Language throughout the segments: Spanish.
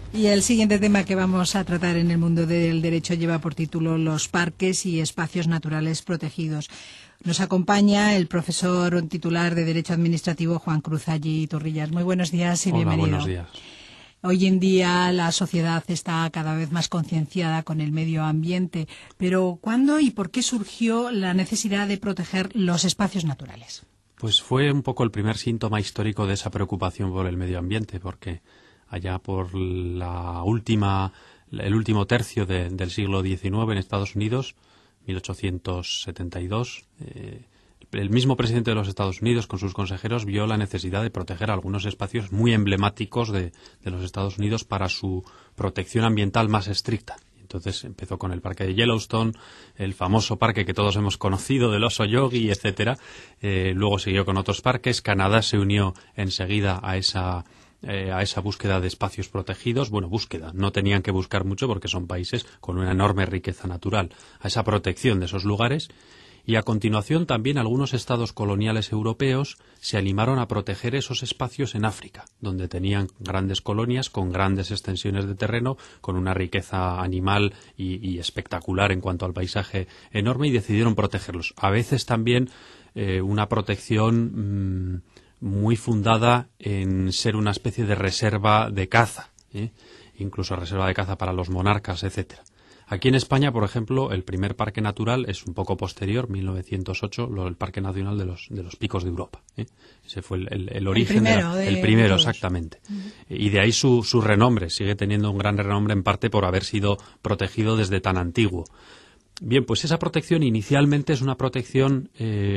Y el siguiente tema que vamos a tratar en el mundo del derecho lleva por título Los parques y espacios naturales protegidos. Nos acompaña el profesor titular de Derecho Administrativo Juan Cruz Allí Torrillas. Muy buenos días y bienvenido. Hola, buenos días. Hoy en día la sociedad está cada vez más concienciada con el medio ambiente, pero ¿cuándo y por qué surgió la necesidad de proteger los espacios naturales? Pues fue un poco el primer síntoma histórico de esa preocupación por el medio ambiente, porque allá por el último tercio del siglo XIX en Estados Unidos, 1872, el mismo presidente de los Estados Unidos con sus consejeros vio la necesidad de proteger algunos espacios muy emblemáticos de los Estados Unidos para su protección ambiental más estricta. Entonces empezó con el parque de Yellowstone, el famoso parque que todos hemos conocido del oso Yogi, etcétera. Luego siguió con otros parques. Canadá se unió enseguida a esa búsqueda de espacios protegidos. Bueno, no tenían que buscar mucho porque son países con una enorme riqueza natural, a esa protección de esos lugares. Y a continuación también algunos estados coloniales europeos se animaron a proteger esos espacios en África, donde tenían grandes colonias con grandes extensiones de terreno, con una riqueza animal y espectacular en cuanto al paisaje enorme, y decidieron protegerlos. A veces también una protección muy fundada en ser una especie de reserva de caza, incluso reserva de caza para los monarcas, etcétera. Aquí en España, por ejemplo, el primer parque natural es un poco posterior, 1908, el Parque Nacional de los Picos de Europa. Ese fue el origen. El primero, exactamente. Y de ahí su renombre. Sigue teniendo un gran renombre en parte por haber sido protegido desde tan antiguo. Bien, pues esa protección inicialmente es una protección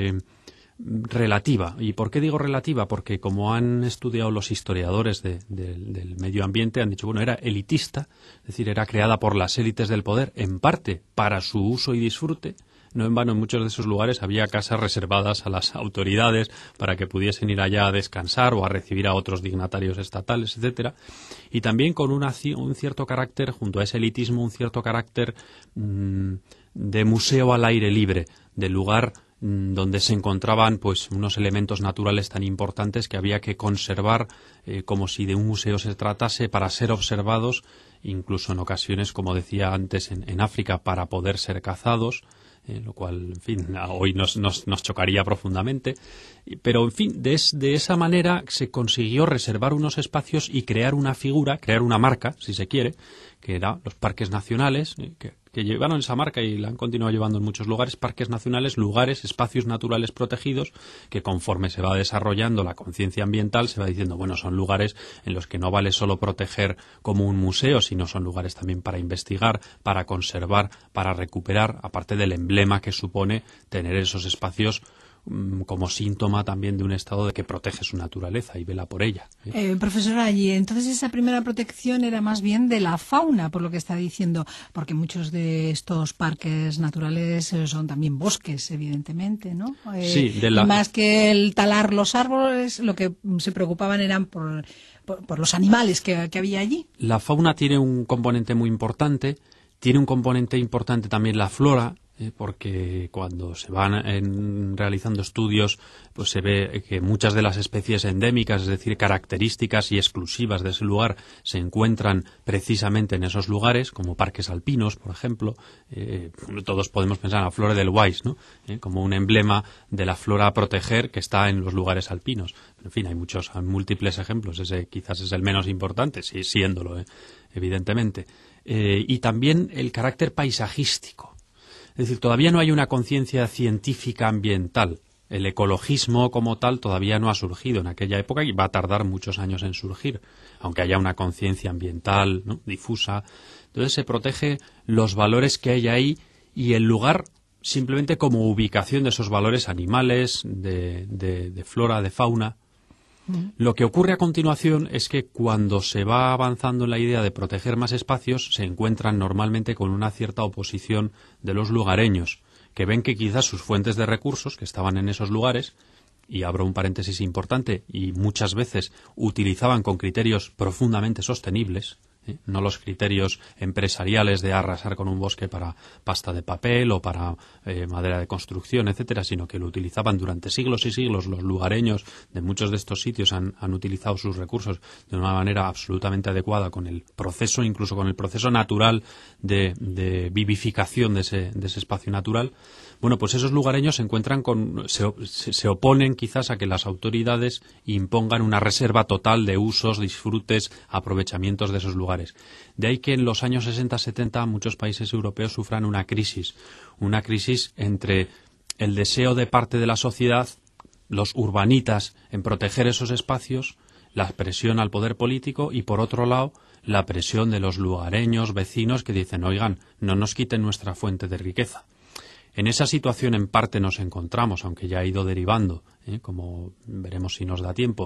relativa. ¿Y por qué digo relativa? Porque como han estudiado los historiadores del medio ambiente, han dicho, bueno, era elitista, es decir, era creada por las élites del poder, en parte para su uso y disfrute. No en vano, en muchos de esos lugares había casas reservadas a las autoridades para que pudiesen ir allá a descansar o a recibir a otros dignatarios estatales, etcétera. Y también con un cierto carácter, junto a ese elitismo, un cierto carácter de museo al aire libre, de lugar donde se encontraban pues unos elementos naturales tan importantes que había que conservar como si de un museo se tratase, para ser observados, incluso en ocasiones, como decía antes, en África, para poder ser cazados, lo cual, en fin, hoy nos chocaría profundamente. Pero, en fin, de esa manera se consiguió reservar unos espacios y crear una figura, crear una marca, si se quiere, que eran los parques nacionales, que llevaron esa marca y la han continuado llevando en muchos lugares, parques nacionales, lugares, espacios naturales protegidos, que conforme se va desarrollando la conciencia ambiental se va diciendo, bueno, son lugares en los que no vale solo proteger como un museo, sino son lugares también para investigar, para conservar, para recuperar, aparte del emblema que supone tener esos espacios como síntoma también de un estado de que protege su naturaleza y vela por ella. Profesor Allí, entonces esa primera protección era más bien de la fauna, por lo que está diciendo, porque muchos de estos parques naturales son también bosques, evidentemente, ¿no? Sí, y más que el talar los árboles, lo que se preocupaban eran por los animales que había allí. La fauna tiene un componente muy importante, tiene un componente importante también la flora, porque cuando se van realizando estudios, pues se ve que muchas de las especies endémicas, es decir, características y exclusivas de ese lugar, se encuentran precisamente en esos lugares, como parques alpinos, por ejemplo. Todos podemos pensar en la flora del Weiss, ¿no? Como un emblema de la flora a proteger que está en los lugares alpinos. En fin, hay múltiples ejemplos. Ese quizás es el menos importante, sí, siéndolo, evidentemente. Y también el carácter paisajístico. Es decir, todavía no hay una conciencia científica ambiental. El ecologismo como tal todavía no ha surgido en aquella época y va a tardar muchos años en surgir, aunque haya una conciencia ambiental, ¿no?, difusa. Entonces se protege los valores que hay ahí y el lugar simplemente como ubicación de esos valores animales, de flora, de fauna. Lo que ocurre a continuación es que cuando se va avanzando en la idea de proteger más espacios, se encuentran normalmente con una cierta oposición de los lugareños, que ven que quizás sus fuentes de recursos que estaban en esos lugares, y abro un paréntesis importante, y muchas veces utilizaban con criterios profundamente sostenibles, no los criterios empresariales de arrasar con un bosque para pasta de papel o para madera de construcción, etcétera, sino que lo utilizaban durante siglos y siglos. Los lugareños de muchos de estos sitios han utilizado sus recursos de una manera absolutamente adecuada con el proceso, incluso con el proceso natural de vivificación de ese espacio natural. Bueno, pues esos lugareños se oponen quizás a que las autoridades impongan una reserva total de usos, disfrutes, aprovechamientos de esos lugares. De ahí que en los años 60-70 muchos países europeos sufran una crisis entre el deseo de parte de la sociedad, los urbanitas, en proteger esos espacios, la presión al poder político y, por otro lado, la presión de los lugareños, vecinos, que dicen, oigan, no nos quiten nuestra fuente de riqueza. En esa situación en parte nos encontramos, aunque ya ha ido derivando, como veremos si nos da tiempo.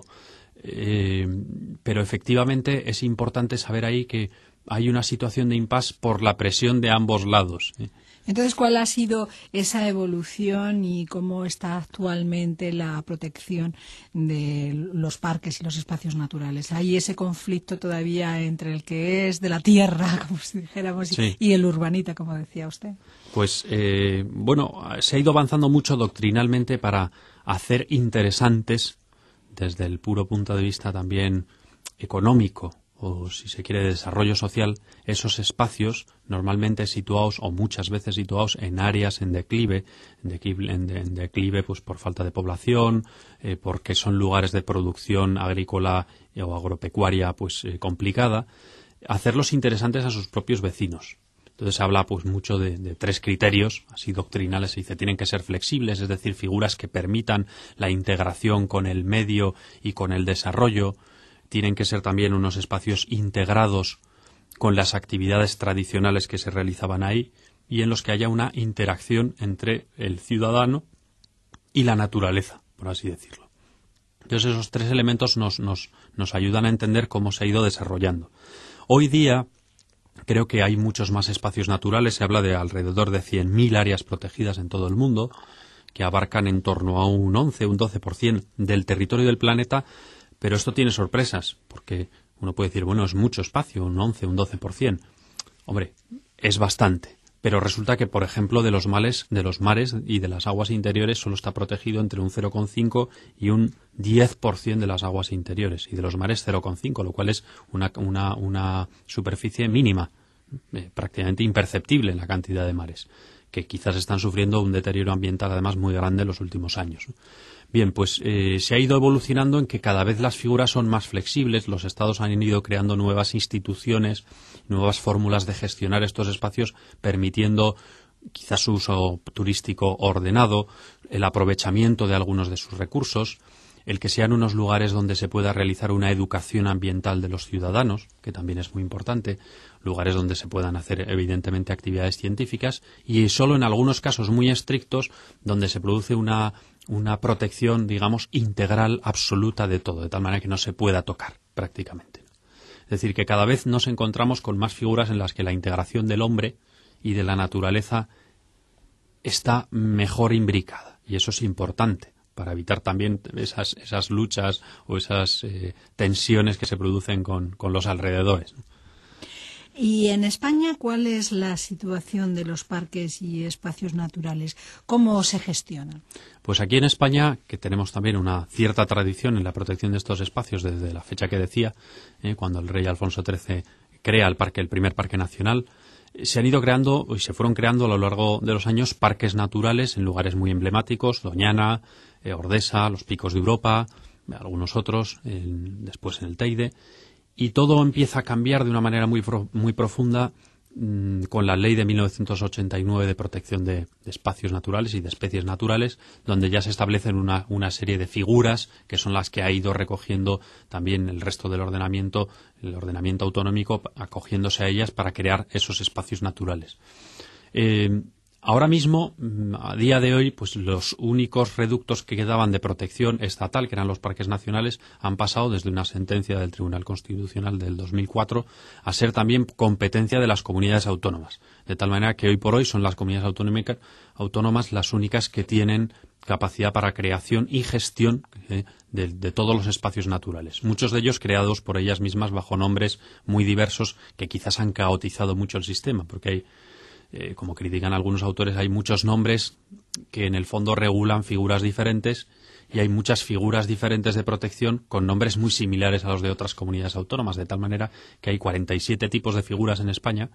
Pero efectivamente es importante saber ahí que hay una situación de impasse por la presión de ambos lados. Entonces, ¿cuál ha sido esa evolución y cómo está actualmente la protección de los parques y los espacios naturales? ¿Hay ese conflicto todavía entre el que es de la tierra, como si dijéramos, sí, y el urbanita, como decía usted? Pues, se ha ido avanzando mucho doctrinalmente para hacer interesantes, desde el puro punto de vista también económico, o si se quiere de desarrollo social, esos espacios normalmente situados o muchas veces situados en áreas en declive pues por falta de población, porque son lugares de producción agrícola o agropecuaria pues complicada, hacerlos interesantes a sus propios vecinos. Entonces se habla pues mucho de tres criterios, así doctrinales, se dice, tienen que ser flexibles, es decir, figuras que permitan la integración con el medio y con el desarrollo. Tienen que ser también unos espacios integrados con las actividades tradicionales que se realizaban ahí y en los que haya una interacción entre el ciudadano y la naturaleza, por así decirlo. Entonces esos tres elementos nos ayudan a entender cómo se ha ido desarrollando. Hoy día creo que hay muchos más espacios naturales, se habla de alrededor de 100.000 áreas protegidas en todo el mundo, que abarcan en torno a un 11, un 12% del territorio del planeta. Pero esto tiene sorpresas, porque uno puede decir, bueno, es mucho espacio, un 11, un 12%. Hombre, es bastante. Pero resulta que, por ejemplo, de los mares y de las aguas interiores solo está protegido entre un 0,5 y un 10% de las aguas interiores. Y de los mares 0,5, lo cual es una superficie mínima, prácticamente imperceptible en la cantidad de mares, que quizás están sufriendo un deterioro ambiental además muy grande en los últimos años. Bien, pues se ha ido evolucionando en que cada vez las figuras son más flexibles, los estados han ido creando nuevas instituciones, nuevas fórmulas de gestionar estos espacios, permitiendo quizás su uso turístico ordenado, el aprovechamiento de algunos de sus recursos, el que sean unos lugares donde se pueda realizar una educación ambiental de los ciudadanos, que también es muy importante, lugares donde se puedan hacer evidentemente actividades científicas y solo en algunos casos muy estrictos donde se produce una protección, digamos, integral, absoluta de todo, de tal manera que no se pueda tocar prácticamente. Es decir, que cada vez nos encontramos con más figuras en las que la integración del hombre y de la naturaleza está mejor imbricada, y eso es importante para evitar también esas luchas o esas tensiones que se producen con los alrededores. Y en España, ¿cuál es la situación de los parques y espacios naturales? ¿Cómo se gestionan? Pues aquí en España, que tenemos también una cierta tradición en la protección de estos espacios desde la fecha que decía, cuando el rey Alfonso XIII crea el primer parque nacional, se han ido creando y se fueron creando a lo largo de los años parques naturales en lugares muy emblemáticos, Doñana, Ordesa, los Picos de Europa, algunos otros, después en el Teide. Y todo empieza a cambiar de una manera muy profunda con la ley de 1989 de protección de espacios naturales y de especies naturales, donde ya se establecen una serie de figuras que son las que ha ido recogiendo también el resto del ordenamiento, el ordenamiento autonómico, acogiéndose a ellas para crear esos espacios naturales. Ahora mismo, a día de hoy, pues los únicos reductos que quedaban de protección estatal, que eran los parques nacionales, han pasado desde una sentencia del Tribunal Constitucional del 2004 a ser también competencia de las comunidades autónomas. De tal manera que hoy por hoy son las comunidades autónomas las únicas que tienen capacidad para creación y gestión de todos los espacios naturales. Muchos de ellos creados por ellas mismas bajo nombres muy diversos que quizás han caotizado mucho el sistema, porque hay, como critican algunos autores, hay muchos nombres que en el fondo regulan figuras diferentes y hay muchas figuras diferentes de protección con nombres muy similares a los de otras comunidades autónomas, de tal manera que hay 47 tipos de figuras en España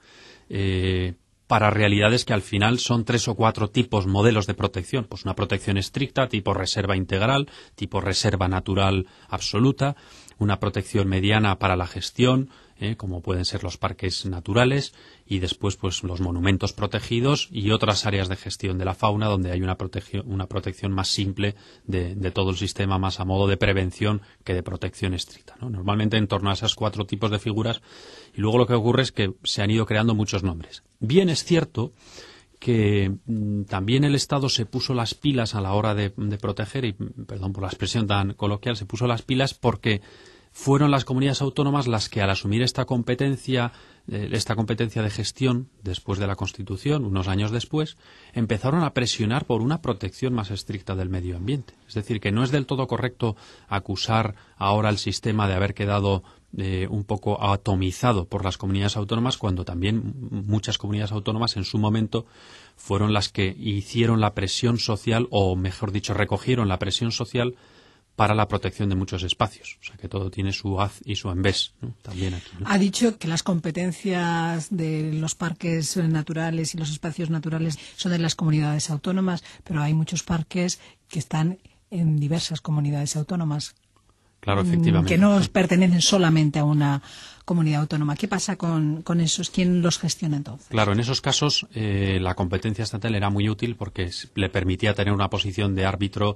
para realidades que al final son 3 o 4 tipos, modelos de protección. Pues una protección estricta, tipo reserva integral, tipo reserva natural absoluta, una protección mediana para la gestión, como pueden ser los parques naturales, y después pues los monumentos protegidos y otras áreas de gestión de la fauna donde hay una protección más simple de todo el sistema, más a modo de prevención que de protección estricta, ¿no? Normalmente en torno a esos 4 tipos de figuras, y luego lo que ocurre es que se han ido creando muchos nombres. Bien es cierto que también el Estado se puso las pilas a la hora de proteger, y perdón por la expresión tan coloquial, se puso las pilas porque fueron las comunidades autónomas las que al asumir esta competencia de gestión después de la Constitución, unos años después, empezaron a presionar por una protección más estricta del medio ambiente. Es decir, que no es del todo correcto acusar ahora al sistema de haber quedado un poco atomizado por las comunidades autónomas, cuando también muchas comunidades autónomas en su momento fueron las que hicieron la presión social, o mejor dicho, recogieron la presión social para la protección de muchos espacios. O sea, que todo tiene su haz y su envés, ¿no? También aquí, ¿no? Ha dicho que las competencias de los parques naturales y los espacios naturales son de las comunidades autónomas, pero hay muchos parques que están en diversas comunidades autónomas. Claro, efectivamente. Que no pertenecen solamente a una comunidad autónoma. ¿Qué pasa con esos? ¿Quién los gestiona entonces? Claro, en esos casos la competencia estatal era muy útil porque le permitía tener una posición de árbitro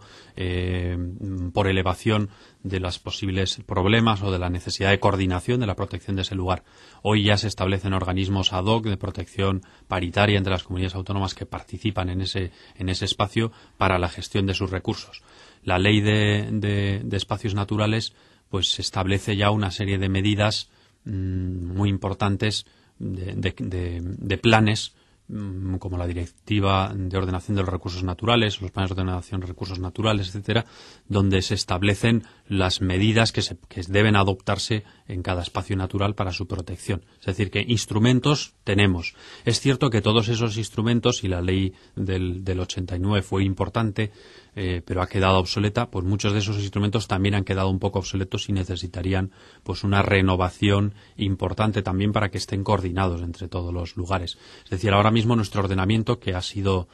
por elevación de los posibles problemas o de la necesidad de coordinación de la protección de ese lugar. Hoy ya se establecen organismos ad hoc de protección paritaria entre las comunidades autónomas que participan en ese espacio para la gestión de sus recursos. La ley de espacios naturales pues establece ya una serie de medidas muy importantes de planes, como la Directiva de Ordenación de los Recursos Naturales, los planes de ordenación de recursos naturales, etcétera, donde se establecen las medidas que deben adoptarse en cada espacio natural para su protección. Es decir, que instrumentos tenemos. Es cierto que todos esos instrumentos, y la ley del 89 fue importante, pero ha quedado obsoleta, pues muchos de esos instrumentos también han quedado un poco obsoletos y necesitarían pues una renovación importante también para que estén coordinados entre todos los lugares. Es decir, ahora mismo nuestro ordenamiento, que ha sido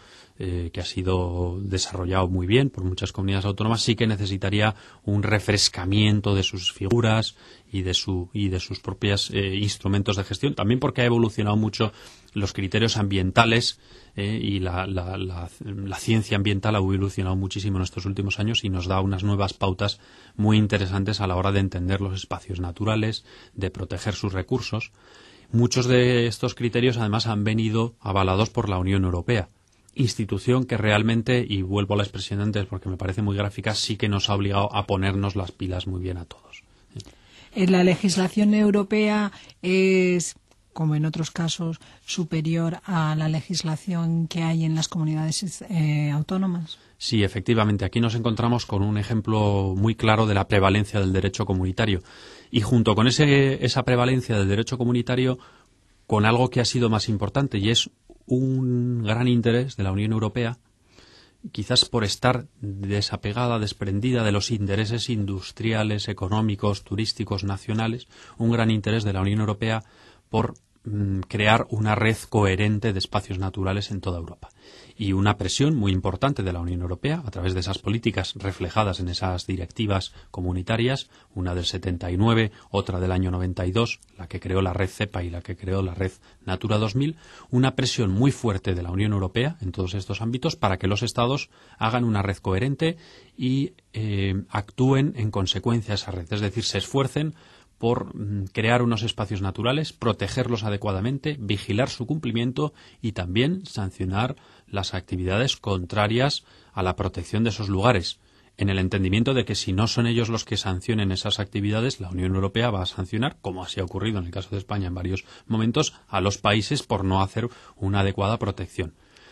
desarrollado muy bien por muchas comunidades autónomas, sí que necesitaría un refrescamiento de sus figuras y de sus propios instrumentos de gestión, también porque ha evolucionado mucho los criterios ambientales, y la ciencia ambiental ha evolucionado muchísimo en estos últimos años y nos da unas nuevas pautas muy interesantes a la hora de entender los espacios naturales, de proteger sus recursos. Muchos de estos criterios además han venido avalados por la Unión Europea, institución que realmente, y vuelvo a la expresión de antes porque me parece muy gráfica, sí que nos ha obligado a ponernos las pilas muy bien a todos. La legislación europea es, como en otros casos, superior a la legislación que hay en las comunidades autónomas. Sí, efectivamente. Aquí nos encontramos con un ejemplo muy claro de la prevalencia del derecho comunitario. Y junto con esa prevalencia del derecho comunitario, con algo que ha sido más importante, y es un gran interés de la Unión Europea, quizás por estar desapegada, desprendida de los intereses industriales, económicos, turísticos, nacionales, un gran interés de la Unión Europea por crear una red coherente de espacios naturales en toda Europa. Y una presión muy importante de la Unión Europea, a través de esas políticas reflejadas en esas directivas comunitarias, una del 79, otra del año 92, la que creó la red CEPA y la que creó la red Natura 2000, una presión muy fuerte de la Unión Europea en todos estos ámbitos para que los Estados hagan una red coherente y actúen en consecuencia a esa red, es decir, se esfuercen por crear unos espacios naturales, protegerlos adecuadamente, vigilar su cumplimiento y también sancionar las actividades contrarias a la protección de esos lugares, en el entendimiento de que si no son ellos los que sancionen esas actividades, la Unión Europea va a sancionar, como así ha ocurrido en el caso de España en varios momentos, a los países por no hacer una adecuada protección.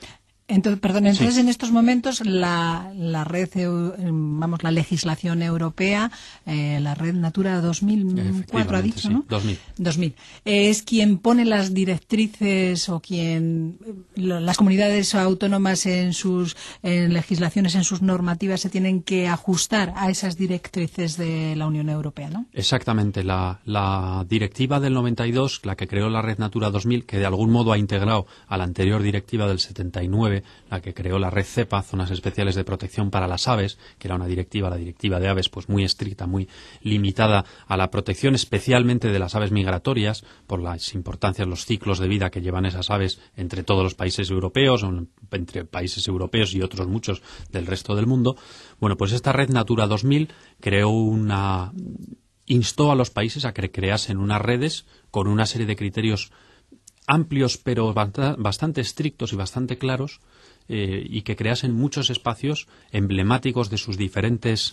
Entonces en estos momentos la red, la legislación europea, la red Natura 2004 ha dicho, sí, ¿no? 2000. Es quien pone las directrices o las comunidades autónomas en legislaciones, en sus normativas, se tienen que ajustar a esas directrices de la Unión Europea, ¿no? Exactamente. La directiva del 92, la que creó la red Natura 2000, que de algún modo ha integrado a la anterior directiva del 79, la que creó la red CEPA, Zonas Especiales de Protección para las Aves, que era una directiva, la directiva de aves, pues muy estricta, muy limitada a la protección especialmente de las aves migratorias, por las importancias, los ciclos de vida que llevan esas aves entre todos los países europeos, o entre países europeos y otros muchos del resto del mundo. Bueno, pues esta red Natura 2000 instó a los países a que creasen unas redes con una serie de criterios amplios pero bastante estrictos y bastante claros, y que creasen muchos espacios emblemáticos de sus diferentes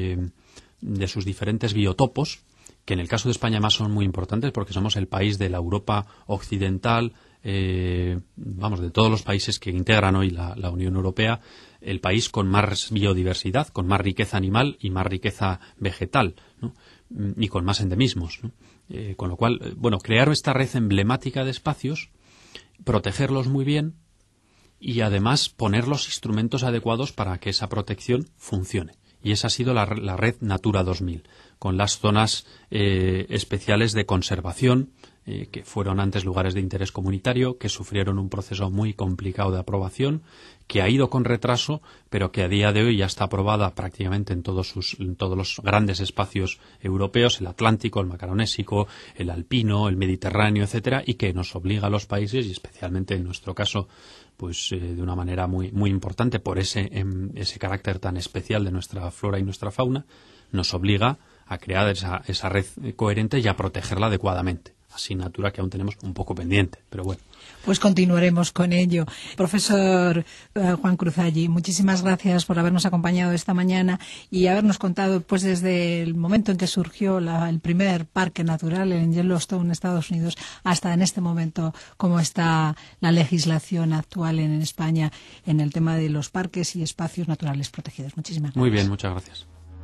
biotopos, que en el caso de España más son muy importantes porque somos el país de la Europa occidental, de todos los países que integran hoy la Unión Europea, el país con más biodiversidad, con más riqueza animal y más riqueza vegetal, ¿no? Y con más endemismos, ¿no? Con lo cual, crear esta red emblemática de espacios, protegerlos muy bien y además poner los instrumentos adecuados para que esa protección funcione. Y esa ha sido la red Natura 2000, con las zonas especiales de conservación, que fueron antes lugares de interés comunitario, que sufrieron un proceso muy complicado de aprobación, que ha ido con retraso, pero que a día de hoy ya está aprobada prácticamente en todos los grandes espacios europeos, el Atlántico, el Macaronésico, el Alpino, el Mediterráneo, etcétera, y que nos obliga a los países, y especialmente en nuestro caso, pues de una manera muy, muy importante por ese carácter tan especial de nuestra flora y nuestra fauna, nos obliga a crear esa red coherente y a protegerla adecuadamente. Asignatura que aún tenemos un poco pendiente, pero bueno. Pues continuaremos con ello. Profesor Juan Cruzalli, muchísimas gracias por habernos acompañado esta mañana y habernos contado, pues desde el momento en que surgió el primer parque natural en Yellowstone, Estados Unidos, hasta en este momento, cómo está la legislación actual en España en el tema de los parques y espacios naturales protegidos. Muchísimas gracias. Muy bien, muchas gracias.